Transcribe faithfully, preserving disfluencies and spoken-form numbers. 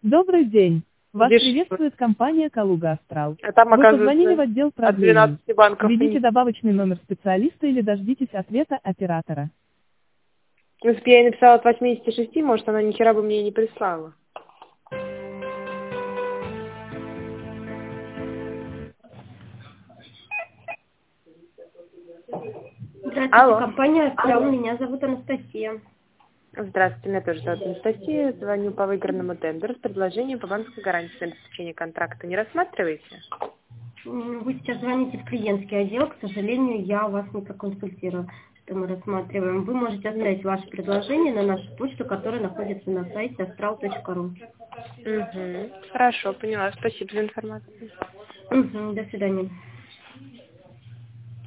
Добрый день. Вас Где ж- приветствует компания «Калуга Астрал». А там, Вы позвонили в оказывается, отдел от продлений. двенадцати банков Введите нет. добавочный номер специалиста или дождитесь ответа оператора. Ну, если бы я ей написала от восьмидесяти шести, может, она ни хера бы мне и не прислала. Здравствуйте, Алло. компания «Астрал». Меня зовут Анастасия. Здравствуйте, меня тоже зовут Анастасия. Звоню по выигранному тендеру с предложением по банковской гарантии на обеспечение контракта. Не рассматриваете? М, Вы сейчас звоните в клиентский отдел. К сожалению, я вас не проконсультирую, что мы рассматриваем. Вы можете оставить ваше предложение на нашу почту, которая находится на сайте астрал точка ру. Угу. Хорошо, поняла. Спасибо за информацию. Мгм, до свидания.